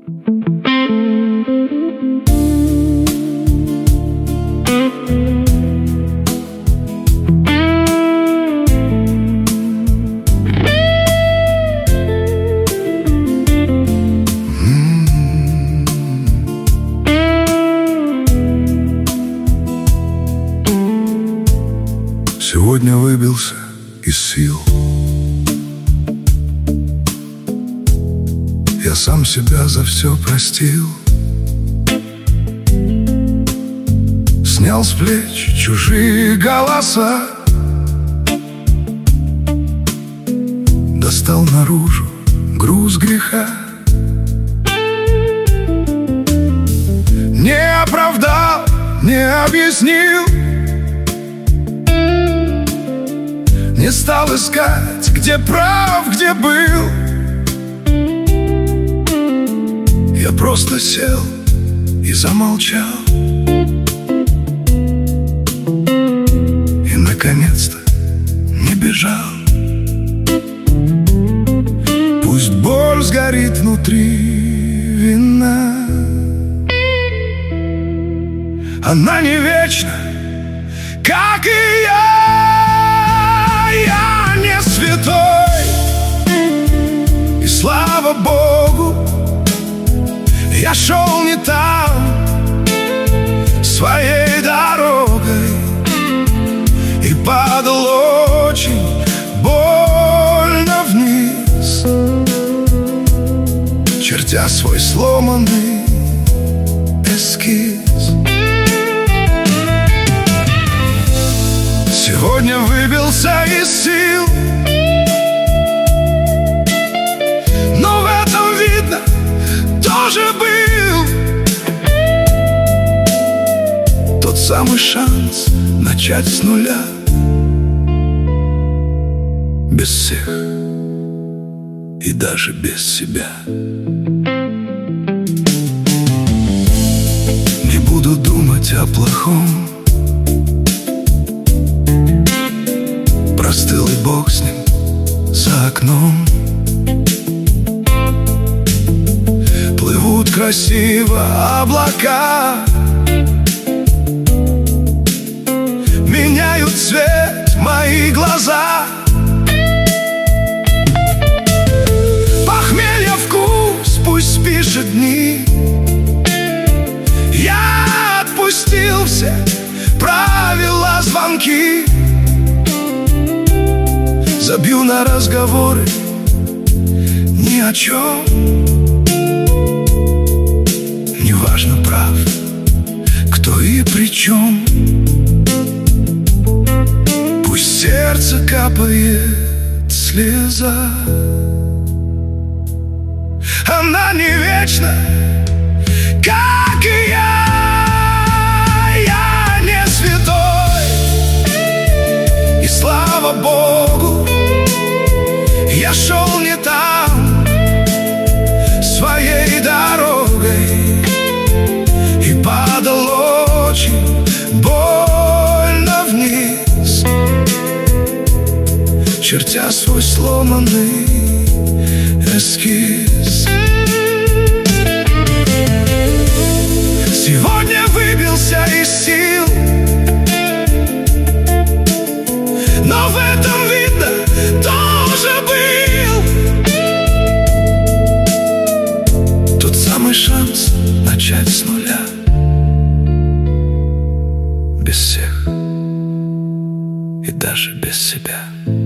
Сегодня выбился из сил. Я сам себя за все простил. Снял с плеч чужие голоса, достал наружу груз греха. Не оправдал, не объяснил, не стал искать, где прав, где был. Я просто сел и замолчал, и наконец-то не бежал. Пусть боль сгорит внутри вина, она не вечна, как и я. Я не святой, и слава Богу, я шел не там, своей дорогой, и падал очень больно вниз, чертя свой сломанный эскиз. Сегодня выбился из сил, но в этом, видно, тоже был тот самый шанс начать с нуля, без всех и даже без себя. Не буду думать о плохом, простыл и Бог с ним за окном. Плывут красиво облака, меняют цвет мои глаза. Похмелье вкус пусть спишет дни. Я отпустил все правила, звонки. Забью на разговоры ни о чем. Неважно, прав кто и при чем. Пусть сердце капает слеза, она не вечна, как и я. Я не святой, и слава Богу, я шел не там, своей дорогой, и падал очень больно вниз, чертя свой сломанный эскиз. Сегодня выбился из сил, но в этом, видно, тоже был тот самый шанс начать с нуля, без всех и даже без себя.